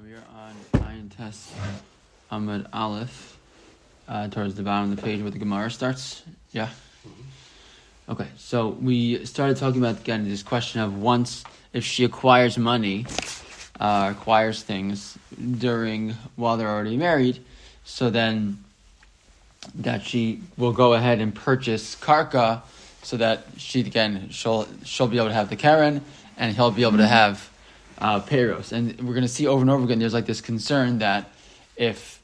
We're on Ayin Tes Amud Aleph, towards the bottom of the page where the Gemara starts. Yeah? Okay, so we started talking about, again, this question of once, if she acquires money, acquires things while they're already married, so then that she will go ahead and purchase karka, so that she'll be able to have the Karen, and he'll be able to have Peros. And we're going to see over and over again, there's like this concern that if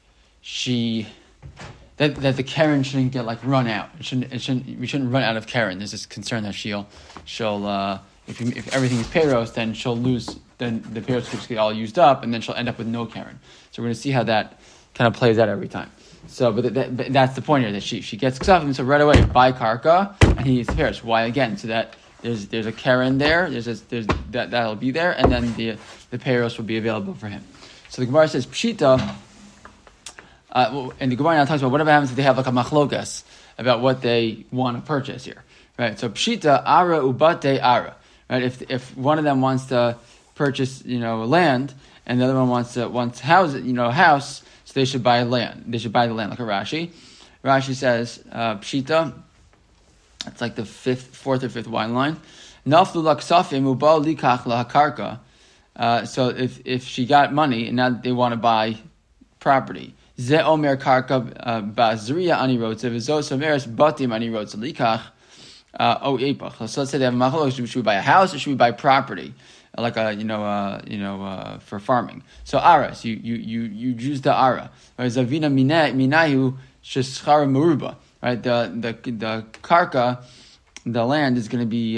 that the Karen shouldn't get like run out. We shouldn't run out of Karen. There's this concern that she'll if everything is Peros, then she'll lose. Then the Peros will get all used up, and then she'll end up with no Karen. So we're going to see how that kind of plays out every time. So, but that's the point here, that she gets Ksafim, so right away buy karka, and he needs the Peros. Why again? So that there's a Karen there. That'll be there, and then the Peros will be available for him. So the Gemara says Pshita. And the Gemara now talks about whatever happens if they have like a machlokas about what they want to purchase here, right? So pshita ara ubate ara, right? If one of them wants to purchase, land, and the other one wants house, so they should buy land. They should buy the land, like a Rashi. Rashi says pshita. It's like the fourth or fifth wine line. Naflu laksafim ubal likach lahakarka. So if she got money and now they want to buy property. Ze omer karka bazriya ani rotze v'zos omeres batim ani rotze likach o epach. So let's say they have a machlok. Should we buy a house or should we buy property, like for farming? So ara, so you use the ara. Zavina minahu sheschar meruba. Right, the karka, the land is going to be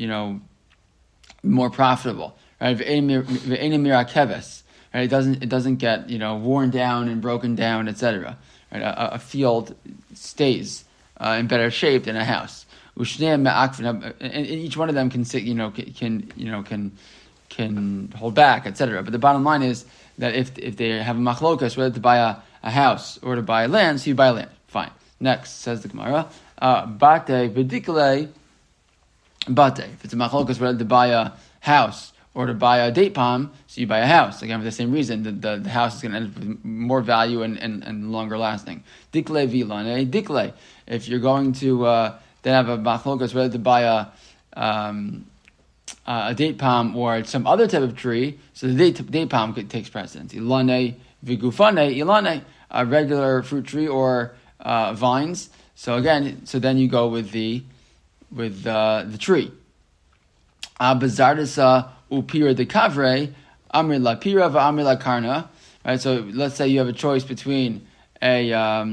more profitable. Right, ve'enim mirakeves. Right, it doesn't get worn down and broken down, etc. Right, a field stays in better shape than a house. And each one of them can hold back, etc. But the bottom line is that if they have a machlokas, whether to buy a house or to buy land, so you buy land. Fine. Next, says the Gemara, bate v'dikle bate. If it's a machlokas, whether to buy a house or to buy a date palm, so you buy a house. Again, for the same reason, the house is going to end up with more value and longer lasting. Dikle vilane, dikle. If you're going to then have a machlokas, whether to buy a date palm or some other type of tree, so the date palm takes precedence. Ilane vigufane, ilane, a regular fruit tree or vines. So then you go with the tree. Bazardisa upira de kavre, amir la pira va amir la karna. Right. So let's say you have a choice between a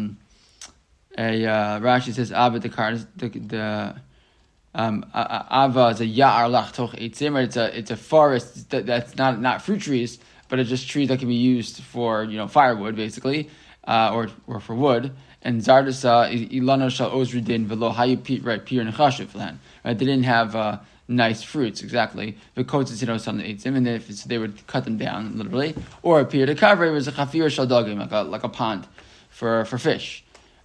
Rashi says ava de karna, the ava is a ya'ar lach toch eitzim. It's a forest that's not fruit trees, but it's just trees that can be used for firewood basically, or for wood. And Zardasa ilana shal ozridin velo hayu pir nechashiv lan. Right, they didn't have nice fruits exactly. The coats on the eitzim, and they would cut them down literally. Or a pir de kavre was a chafir shal dagim, like a pond for fish.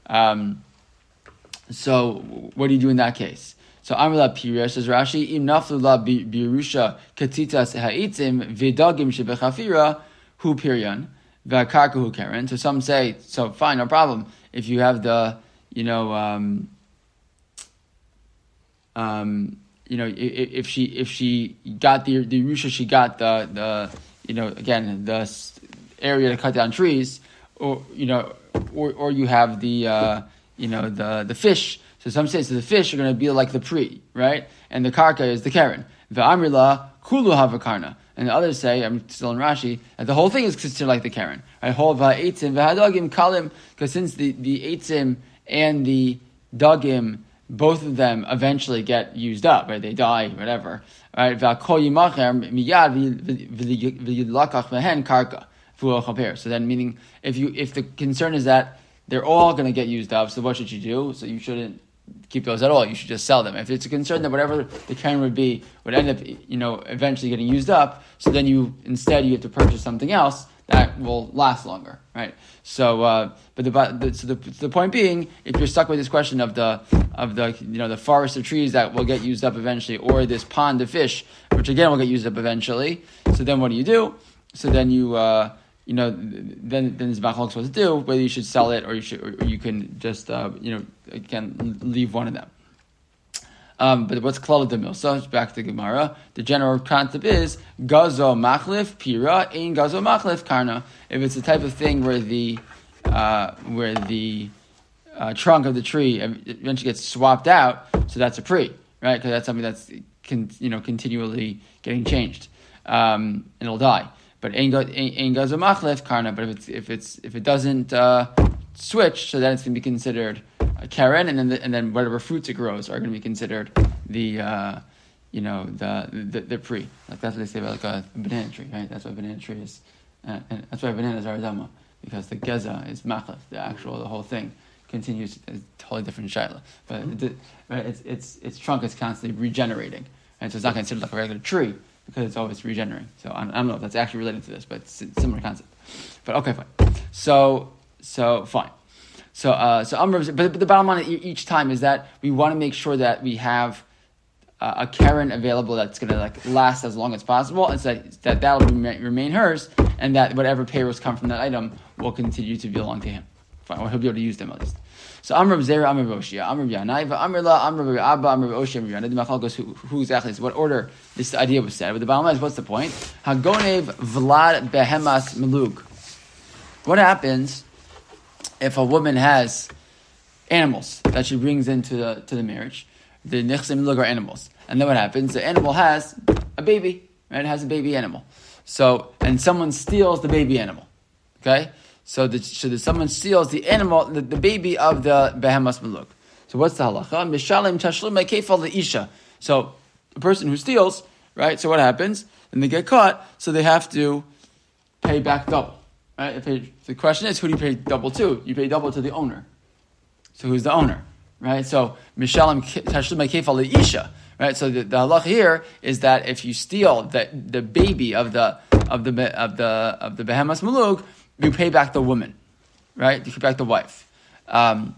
So what do you do in that case? So Amrila Pira says Rashi im naflu la birusha katitas haitzim v'dagim shebechafira hu piryan v'karka hu karen. So some say, so fine, no problem. If you have the, if she got the Yerusha, she got the the area to cut down trees, or you have the fish. So some say, so the fish are going to be like the pri, right? And the karka is the karen. The amrila kulu havakarna. And the others say, I'm still in Rashi, that the whole thing is considered like the Karen. Right? Whole va'etzim v'hadagim kalim, because since the etzim and the dagim, both of them eventually get used up, right? They die, whatever. Right? V'akol yimacher miyad v'yidlakach v'hen karka v'u'al chaper. So then, meaning, if the concern is that they're all going to get used up, so what should you do? So you shouldn't keep those at all. You should just sell them. If it's a concern that whatever the Karen would end up, eventually getting used up, so then you have to purchase something else that will last longer, right? So, but the point being, if you're stuck with this question of the forest of trees that will get used up eventually, or this pond of fish, which again will get used up eventually, so then what do you do? So then you then there's machlokes what to do, whether you should sell it or you can just again leave one of them. But what's klal de milsa? Back to Gemara. The general concept is gazo machlif pira ein gazo machlif karna. If it's the type of thing where the trunk of the tree eventually gets swapped out, so that's a pri, right? Because that's something that's continually getting changed, and it'll die. But ein gazo machlif karna. But if it doesn't switch, so then it's going to be considered a keren, and then whatever fruits it grows are going to be considered the pri. Like that's what they say about like a banana tree, right? That's why a banana tree is, and that's why bananas are adama, because the geza is machlef, the whole thing continues a totally different shayla. But its trunk is constantly regenerating, and so it's not considered like a regular tree because it's always regenerating. So I don't know if that's actually related to this, but it's a similar concept. But okay, fine. So fine. So but the bottom line each time is that we want to make sure that we have a keren available that's going to last as long as possible, and so that'll remain hers, and that whatever payrolls come from that item will continue to belong to him. Fine, or he'll be able to use them at least. So Amr Zera, Amr Oshia, Amr Yanaiva, Amr La, Amr Abba, Amr Oshia, Amr Yanai. The Machal goes who exactly is what order this idea was said. But the bottom line is, what's the point? Hagonev Vlad Behemas Melug. What happens if a woman has animals that she brings into the marriage? The nichsim melug are animals, and then what happens? The animal has a baby, right? It has a baby animal. And someone steals the baby animal. Okay, so someone steals the animal, the baby of the behemas melug. So what's the halacha? Mishalim tashlum kefal leisha. So the person who steals, right? So what happens? Then they get caught, so they have to pay back double. Right? The question is, who do you pay double to? You pay double to the owner. So who's the owner? Right? So mishalim tashlum kefal leisha. Right? So the halacha here is that if you steal the baby of the behemas melug, you pay back the woman, right? You pay back the wife. So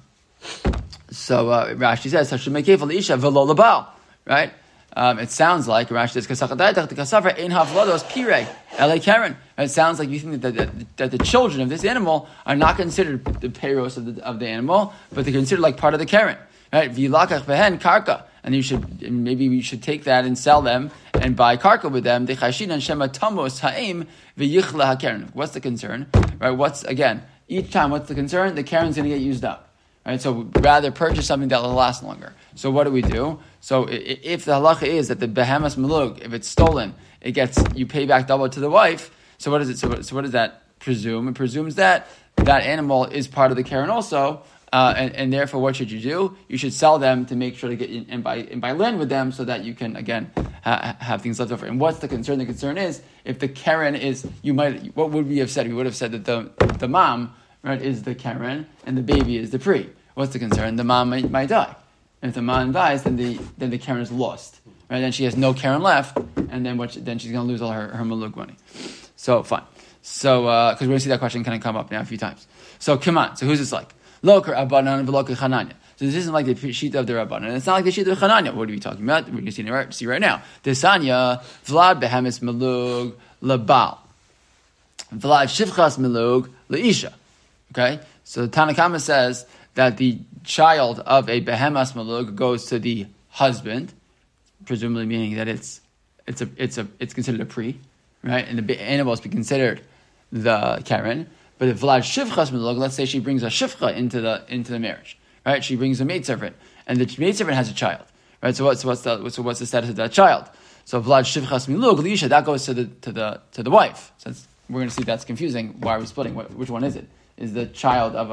Rashi says tashlum kefal leisha v'lo lebal, right? It sounds like Rashi says kasachadaytach the kasavar ein havlados pirei ele keren. It sounds like you think that the children of this animal are not considered the payros of the animal, but they're considered like part of the keren, right? V'ilakach vehen karka, and maybe we should take that and sell them and buy karka with them. Dechashin shema tamos haim v'yichla hakeren. What's the concern, right? Each time, what's the concern? The keren's going to get used up. Right, so rather purchase something that will last longer. So what do? So if the halacha is that the behemas melug, if it's stolen, you pay back double to the wife. So what is it? So what does that presume? It presumes that animal is part of the keren also, and therefore what should you do? You should sell them to make sure to get and buy land with them so that you can again have things left over. And what's the concern? The concern is if the keren is what would we have said? We would have said that the mom, right, is the keren and the baby is the pri. What's the concern? The mom might die. And if the mom dies, then the keren is lost. Right? Then she has no keren left, and then she's going to lose all her melug money. So fine. So because we're going to see that question kind of come up now a few times. So come on. So who's this like? Loker Rabbanan v'loker Chananya. So this isn't like the shita of the Rabbanan. It's not like the shita of Chananya. What are we talking about? We're going to see right now. Desanya Vlad behemis melug lebal. Vlad shivchas melug leisha. Okay. So the Tanakama says that the child of a behemas melug goes to the husband, presumably meaning that it's considered a pri, right? And the animal is considered the keren. But if Vlad shivchas melug, let's say she brings a shivcha into the marriage, right? She brings a maidservant, and the maidservant has a child, right? So what's the status of that child? So Vlad shivchas melug lisha, that goes to the wife. So we're going to see that's confusing. Why are we splitting? Which one is it? Is the child of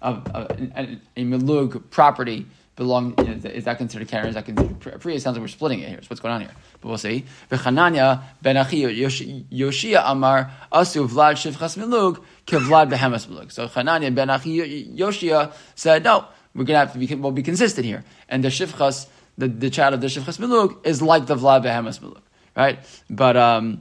a melug property is that considered keren? Is that considered pri? It sounds like we're splitting it here. So what's going on here? But we'll see. V'chananya ben achi Yoshia amar asu Vlad shivchas melug kevlad behemas melug. So Chananya ben achi Yoshia said, no, we're going to have to be consistent here. And the shivchas, the child of the shivchas melug is like the Vlad behemas melug, right? But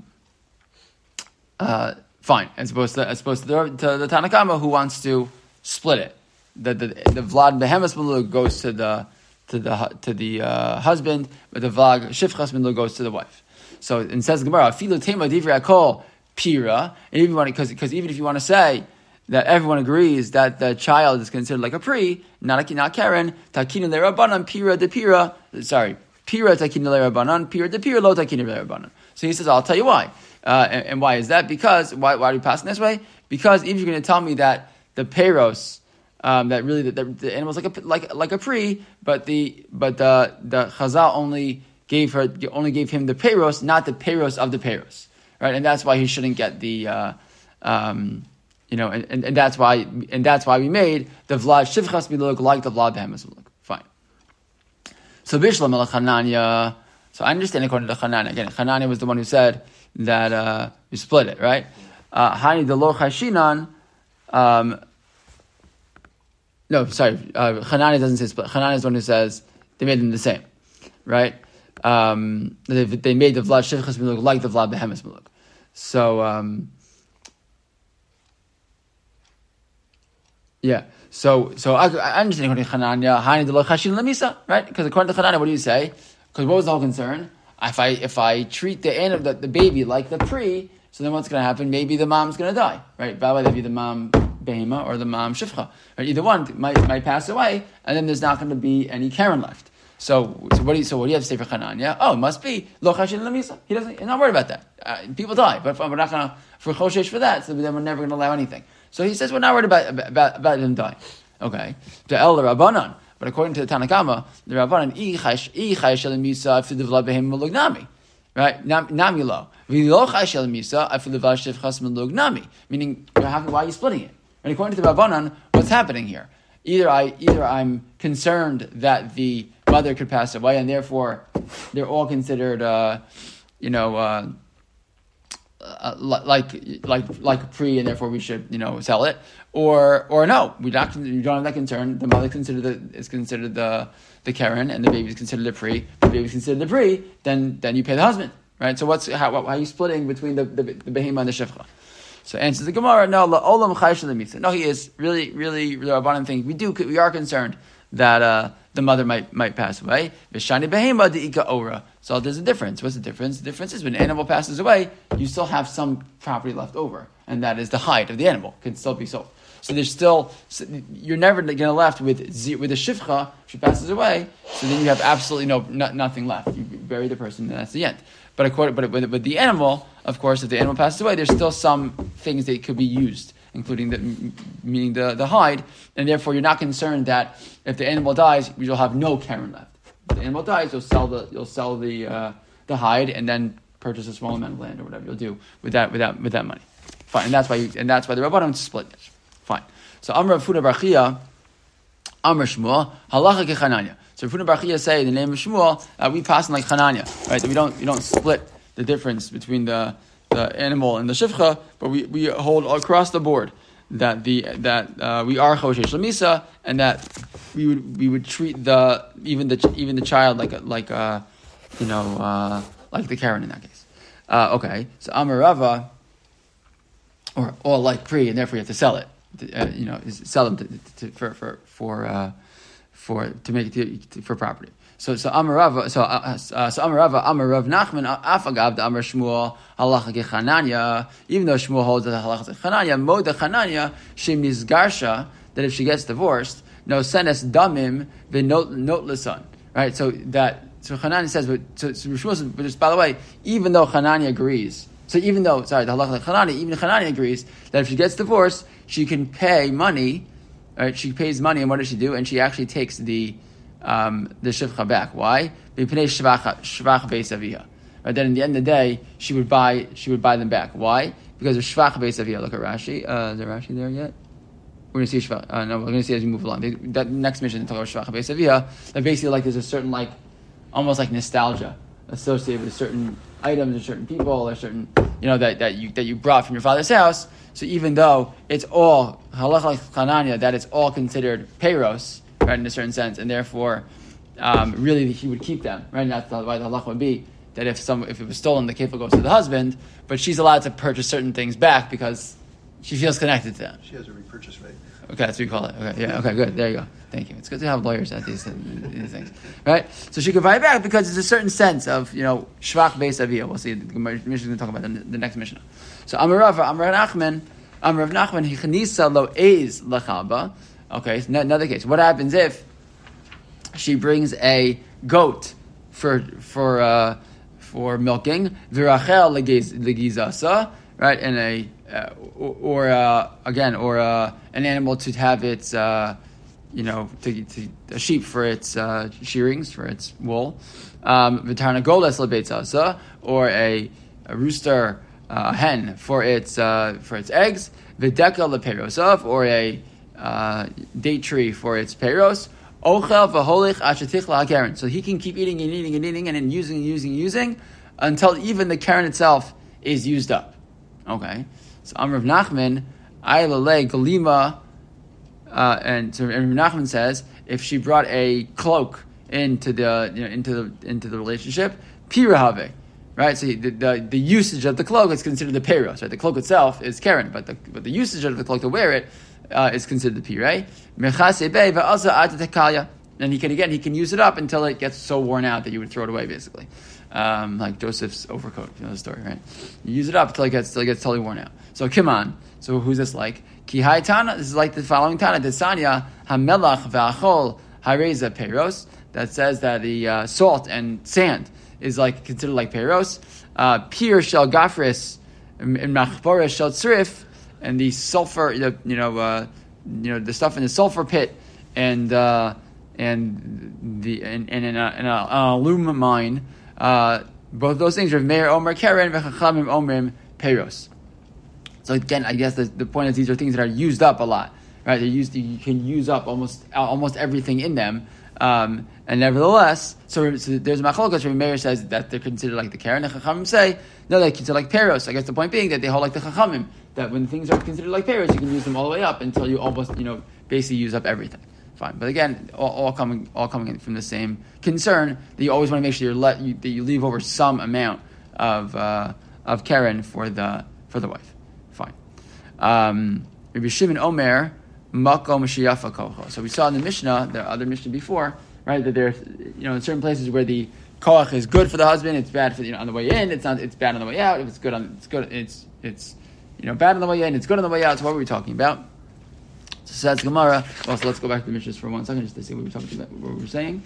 fine, as opposed to the Tanakama who wants to split it. The Vlad behemas melug goes to the husband, but the Vlad shivchas melug goes to the wife. So it says Gemara, Afilu tema divrei hakol pira, and even because even if you want to say that everyone agrees that the child is considered like a pri, not Karen, takina le'Rabbanan, pira de pira, pira takina le'Rabbanan, pira de pira, lo takina le'Rabbanan. So he says, I'll tell you why. And why is that? Because, why are we passing this way? Because if you're going to tell me that the peros, that really the animal's like a pri, but the Chazal only gave him the peros, not the peros of the peros, right? And that's why he shouldn't get the, and that's why we made the vlad shivchas miluk like the vlad behemoth miluk. Fine. So Bishlam el Chananya. So I understand according to Chananya. Again, Chananya was the one who said that you split it, right? Hani the lo chashinan. No, sorry. Chananya doesn't say split. Chananya is the one who says they made them the same, right? They made the vlad shivchas miluk like the vlad behemoth miluk. So yeah. So I understand according to Chananya, Hani the lo chashin lemisa, right? Because according to Chananya, what do you say? Because what was the whole concern? If I treat the baby like the pri, so then what's going to happen? Maybe the mom's going to die, right? By the way, that'd be the mom behema or the mom shifcha. Right? Either one might pass away, and then there's not going to be any Karen left. So what do you have to say for Chananya? Oh, it must be lo chashin lemisa. He's not worried about that. People die, but we're not going to for choshesh for that. So then we're never going to allow anything. So he says we're not worried about them dying. Okay, the el Rabbanan. But according to the Tanakama, the Rabbanan ichai shel misa afilu v'la behem melug nami, right? Nami lo v'lo chai shel misa afilu v'la shivchas melug nami. Meaning, why are you splitting it? And according to the Rabbanan, what's happening here? Either I'm concerned that the mother could pass away, and therefore they're all considered, like a pre, and therefore we should sell it, or no, we don't have that concern. The mother is considered the Karen, and the baby is considered a pre. The baby is considered the pre. Then you pay the husband, right? So how are you splitting between the behema and the shivcha? So answers the Gemara, no, la'olam chayshel lemisa. No, he is really the Rabbanan thing. We are concerned that the mother might pass away. V'shani behema de'ika ora. So there's a difference. What's the difference? The difference is when an animal passes away, you still have some property left over, and that is the hide of the animal can still be sold. So you're never going to left with a shivcha. If she passes away, so then you have absolutely nothing left. You bury the person, and that's the end. But with the animal, of course, if the animal passes away, there's still some things that could be used, including meaning the hide, and therefore you're not concerned that if the animal dies, you'll have no Karen left. If the animal dies, you'll sell the hide and then purchase a small amount of land or whatever you'll do with that money. Fine, and that's why the Rabbanan split it. Fine. So Amar Rav Huna bar Chiya, Amar Shmuel, halacha kechananya. So Rav Huna bar Chiya say in the name of Shmuel, we pass in like Chananya, right? That we don't split the difference between the animal and the shivcha, but we hold across the board that we are choshesh lemisa, and that we would treat even the child like the Karen in that case. Okay, so Amar Rava, or like pri, and therefore you have to sell it. Sell them to make it for property. So Amar Rava, Amar Rav Nachman, Afagav the Amar Shmuel halacha kechananya. Even though Shmuel holds that halacha kechananya, moda chananya shem nizgarsha, that if she gets divorced, no senes damim v'not l'son. Right. So Chananya says, so Shmuel says, but just by the way, even though Chananya agrees. So the halacha Chananya, even Chananya agrees that if she gets divorced, she can pay money. Right? She pays money, and what does she do? And she actually takes the shivcha back. Why? Right? Then in the end of the day, she would buy them back. Why? Because of shvach beis aviyah. Look at Rashi. Is there Rashi there yet? We're going to see shvach. No, we're going to see as we move along. That next mission to talk about shvach beis aviyah. That basically there's a certain almost like nostalgia associated with certain items or certain people or certain that you brought from your father's house. So even though it's all halacha chananya, that it's all considered peiros, right, in a certain sense, and therefore really he would keep them, right? And that's why the halacha would be that if it was stolen, the kefil goes to the husband, but she's allowed to purchase certain things back because she feels connected to them. She has a repurchase right. Okay, that's what you call it. Okay, yeah, okay, good. There you go. Thank you. It's good to have lawyers at these things, right? So she could buy it back because there's a certain sense of shvach beis aviyah. We'll see. The Mishnah is going to talk about the next Mishnah. So Amar Rav Nachman, hichanisa lo eiz lachaba. Okay, so another case. What happens if she brings a goat for milking, virachel legizasa, right? And an animal to have its a sheep for its shearings, for its wool, v'tarnagoles lebetzasa, or a rooster, a hen for its eggs, v'deka leperosav, or a date tree for its peros. Ochel v'holich ashetichla hakeren. So he can keep eating and eating and eating and then using until even the keren itself is used up. Okay. So Amar Rav Nachman, Aylale Galima, and Rav Nachman says if she brought a cloak into the relationship, pirahave, right? So the usage of the cloak is considered the peros, right? The cloak itself is keren, but the usage of the cloak to wear it is considered the pirei. And he can use it up until it gets so worn out that you would throw it away, basically. Like Joseph's overcoat, you know the story, right? You use it up until it gets totally worn out. So Kiman. So who's this like? Ki hai Tana. This is like the following Tana. Desanya hamelach v'achol hareza peros. That says that the salt and sand is like considered like peros. Pir shel gafris and machbora shel tzrif, and the sulfur, the stuff in the sulfur pit, and an aluminum mine. Both those things are Meir Omer Keren v'Chachamim Omrim Peros. So again, I guess the point is these are things that are used up a lot, right? You can use up almost everything in them, and nevertheless, so there's a machlokas where Meir says that they're considered like the Keren. The Chachamim say no, they're considered like Peros. I guess the point being that they hold like the Chachamim, that when things are considered like Peros, you can use them all the way up until you almost basically use up everything. Fine, but again, all coming in from the same concern that you always want to make sure that you leave over some amount of keren for the wife. Fine. Rabbi Shimon Omer makom sheyafa kocho. So we saw in the Mishnah, the other Mishnah before, right, that there's in certain places where the koach is good for the husband, it's bad for on the way in. It's bad on the way out. If it's good it's bad on the way in. It's good on the way out. So what were we talking about? So that's Gemara. Well, so let's go back to the Mishnah for 1 second just to see what we were talking about, what we were saying.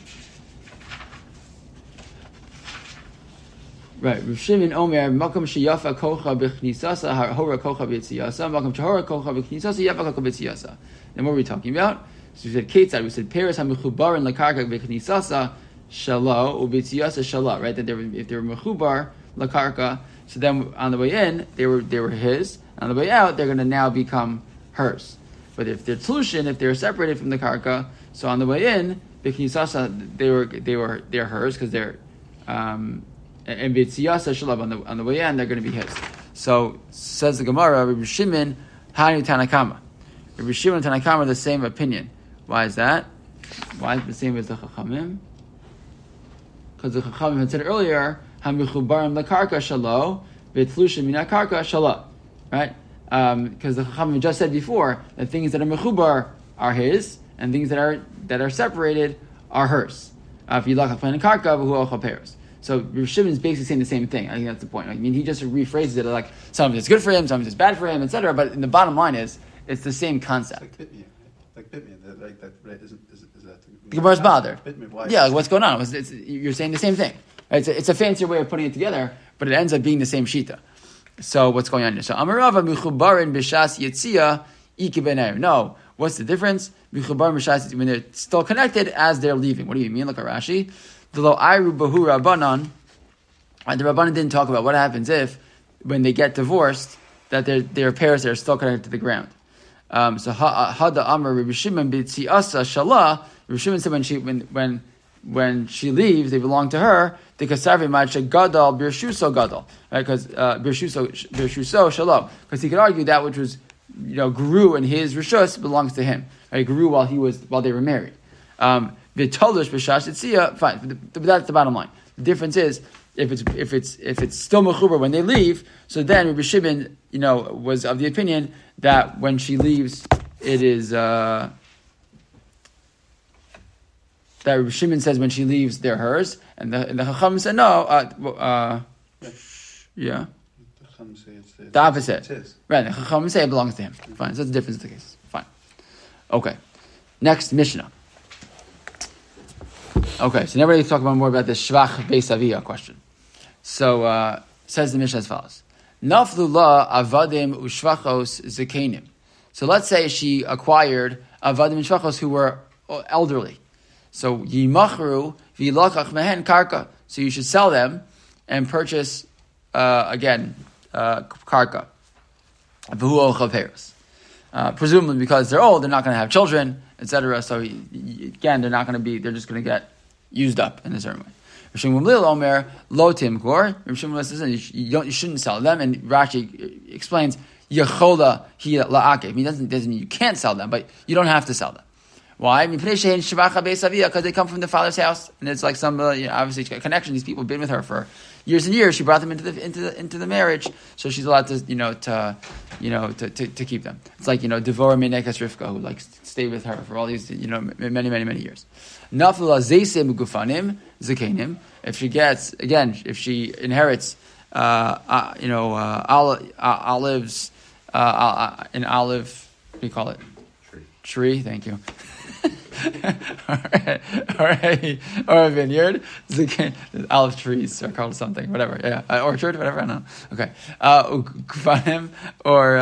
Right. Rav Shimon Omer, Makom sheyafa kocha b'chnisasa, hora kocha b'tziyasa, Makom shehora kocha b'chnisasa, yafa kocha b'tziyasa. And what were we talking about? So we said Ketzad. We said Peres hamechubar and lakarka b'chnisasa shala u'b'tziyasa shala. Right. That if they were mechubar lakarka, so then on the way in they were his. On the way out they're going to now become hers. But if they're tlushin, if they're separated from the karka, so on the way in, b'knisasa they're hers because they're and b'tziyasa shalab on the way in they're going to be his. So says the Gemara, Rabbi Shimon Hani Tanakama. Rabbi Shimon and Tanakama are the same opinion. Why is that? Why is it the same as the Chachamim? Because the Chachamim had said earlier, Hamichubarim la karka shalo, v'tlushin mina karka shalo, right? Because the Chachamim just said before that things that are mechubar are his, and things that are separated are hers. If you look at plain karka, v'hu ochal peros. So Rav Shimon is basically saying the same thing. I think that's the point. I mean, he just rephrases it like some of it's good for him, some of it's bad for him, etc. But the bottom line is it's the same concept. Like Bitmian, like that. Right? Is that the Gemara's bothered? Bitmian, yeah, like what's going on? You're saying the same thing. Right? It's a fancier way of putting it together, but it ends up being the same shita. So what's going on here? So Amarava Michubarin Bishas Yetzia Iki Benair. No, what's the difference? Michubarin Bishas when they're still connected as they're leaving. What do you mean? Look at Rashi. The Lo Ayru Bahu Rabbanan. And the Rabbanan didn't talk about what happens if, when they get divorced, that their pairs are still connected to the ground. So Hada Amar Rabbi Shimon B'Tziasa Shalah. Rabbi Shimon said when she leaves, they belong to her. The Kasavi Ma'aseh Gadol Birshuso Gadol, right? Because Birshuso Shalom. Because he could argue that which was grew in his rishus belongs to him. Right? It grew while they were married. V'tolush b'shash etzia. Fine, but that's the bottom line. The difference is if it's still mechubar when they leave. So then Rabbi Shimon was of the opinion that when she leaves, it is that Rabbi Shimon says when she leaves, they're hers, and the Chacham said no. Yeah. The opposite. Right, the Chacham say it belongs to him. Fine, so that's the difference in the case. Fine. Okay. Next, Mishnah. Okay, so now we're going to talk more about the Shvach Beis Aviyah question. So, says the Mishnah as follows. Naflu la avadim ushvachos zekenim. So let's say she acquired avadim and shvachos who were elderly. So yimachru v'ilakach mehen karka. So you should sell them and purchase karka. V'hu ochav peros. Presumably because they're old, they're not going to have children, etc. So again, they're not going to be. They're just going to get used up in a certain way. Rav Shimon Omer lo timkor. Rav Shimon says you shouldn't sell them, and Rashi explains yechola hi la'akev. I mean, doesn't mean you can't sell them, but you don't have to sell them. Why? Because they come from the father's house, and it's like some obviously a connection. These people have been with her for years and years. She brought them into the marriage, so she's allowed to keep them. It's like Devorah Menekas Rivka, who stayed with her for all these many years. Nafla Zeisim Gufanim Zakenim. If she inherits olives, an olive, what do you call it? Tree. Thank you. All right, or a vineyard. Olive trees are called something, whatever. Yeah, orchard, whatever. I don't know. Okay, kufanim or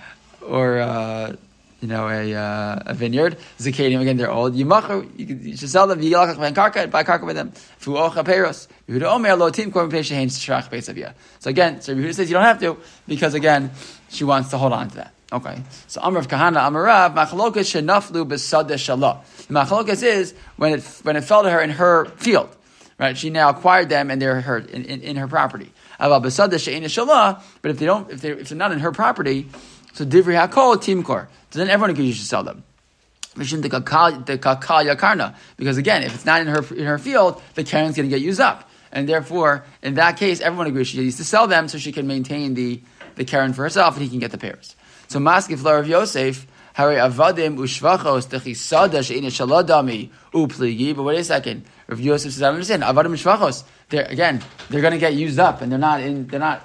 a vineyard. Zakadim, again, they're old. You should sell them. You buy karka with them. Fuocha peros. Yehuda lo tim korban pesha hein shrach beis aviyah. So again, Yehuda says you don't have to because again, she wants to hold on to that. Okay, so Amar of Kahana, Amarav, Machalokas shenaflu b'sadeh shalah. The Machalokas is when it fell to her in her field, right? She now acquired them and they're her in her property. Aval b'sadeh she'ein shalah, but if they're not in her property, so divrei hakol timkor. So then everyone agrees you should sell them. The kakal yakarna, because again, if it's not in her field, the karen's going to get used up, and therefore, in that case, everyone agrees she needs to sell them so she can maintain the karen for herself and he can get the pairs. So Maskif Rav Yosef, Hari Avadim Ushvachos Techisada Shein Shaladami Upligi. But wait a second, Rav Yosef says, I understand Avadim Ushvachos. They're going to get used up, and they're not Bersada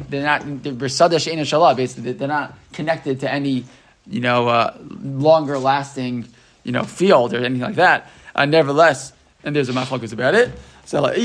Shein Shalah. Basically, they're not connected to any longer lasting field or anything like that. Nevertheless, and there's a machlokas about it. So no.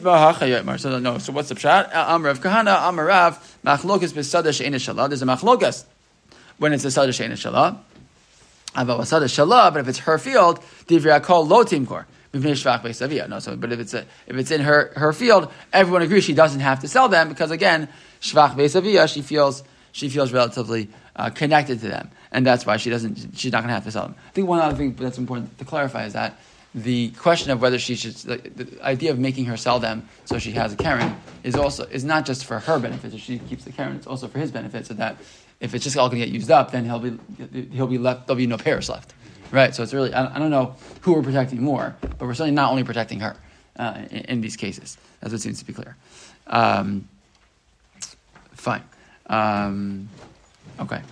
So what's the pshat? Amrav Kahana Amarav Machlokas Besada Shein Shalah. There's a machlokas when it's a Sada Shein Shalah. About Sada Shalah, but if it's her field, Divrei Hakol Lo Timkor. No, so but if it's in her field, everyone agrees she doesn't have to sell them because again, Shvach Beis Aviyah, she feels relatively connected to them, and that's why she's not going to have to sell them. I think one other thing that's important to clarify is that the question of whether she should, the idea of making her sell them so she has a karen is not just for her benefit. If she keeps the karen, it's also for his benefit, so that if it's just all going to get used up, then he'll be left. There'll be no pairs left, right? So it's really I don't know who we're protecting more, but we're certainly not only protecting her in these cases. That's what seems to be clear. Fine. Okay.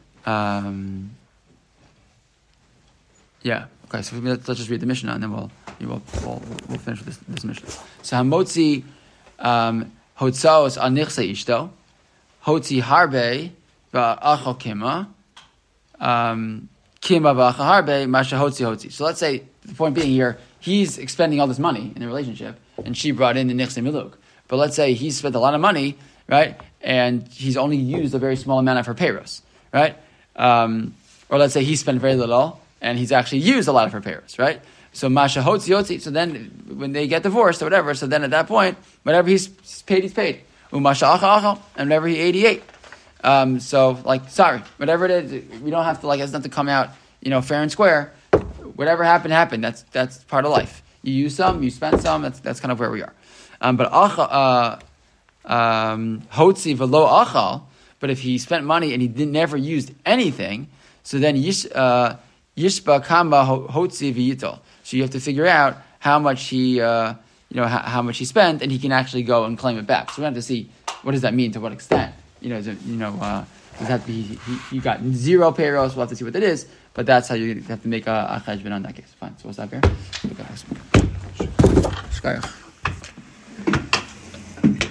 Yeah. Okay. So let's just read the Mishnah, and then we'll finish with this Mishnah. So Hamotzi Hotzaos al Nichse Ishto Hotzi Harbe Va'achal Kima Kima Va'achal Harbe Masha Hotzi Hotzi. So let's say the point being here, he's expending all this money in the relationship, and she brought in the Nichse Miluk. But let's say he spent a lot of money, right? And he's only used a very small amount of her payros, right? Or let's say he spent very little, and he's actually used a lot of her payros, right? So Masha Hotzi Hotzi. So then, when they get divorced or whatever, so then at that point, whatever he's paid, he's paid. Umasha Achal Achal, and whatever he 88. So whatever it is, we don't have to it doesn't have to come out, fair and square. Whatever happened. That's part of life. You use some, you spend some. That's kind of where we are. But Hotzi velo Achal. But if he spent money and he never used anything, so then Yishba Kamba Hotzi v'yitol. So you have to figure out how much he, how much he spent, and he can actually go and claim it back. So we have to see what does that mean, to what extent, Does have to be you got 0 payros? We'll have to see what that is, but that's how you have to make a cheshbon on that case. Fine. So what's that here?